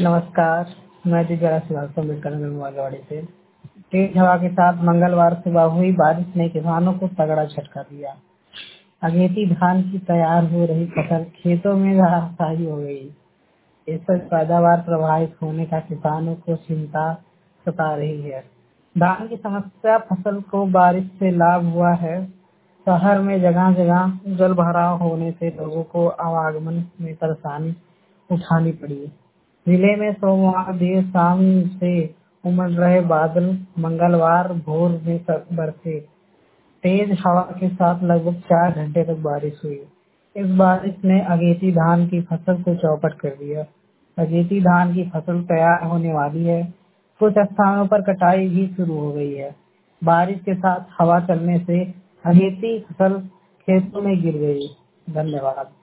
नमस्कार, मैं दिव्या श्रीवास्तव मंगलवाड़ी से। तेज हवा के साथ मंगलवार सुबह हुई बारिश ने किसानों को तगड़ा झटका दिया। अगेती धान की तैयार हो रही फसल खेतों में धराशायी हो गई। इससे पैदावार प्रभावित होने का किसानों को चिंता सता रही है। धान की समस्या फसल को बारिश से लाभ हुआ है। शहर में जगह जगह जल भराव होने से लोगों को आवागमन में परेशानी उठानी पड़ी। जिले में सोमवार देर शाम से उमड़ रहे बादल मंगलवार भोर में बरसे। तेज हवा के साथ लगभग 4 घंटे तक बारिश हुई। इस बारिश ने अगेती धान की फसल को चौपट कर दिया। अगेती धान की फसल तैयार होने वाली है। कुछ स्थानों पर कटाई भी शुरू हो गई है। बारिश के साथ हवा चलने से अगेती फसल खेतों में गिर गई। धन्यवाद।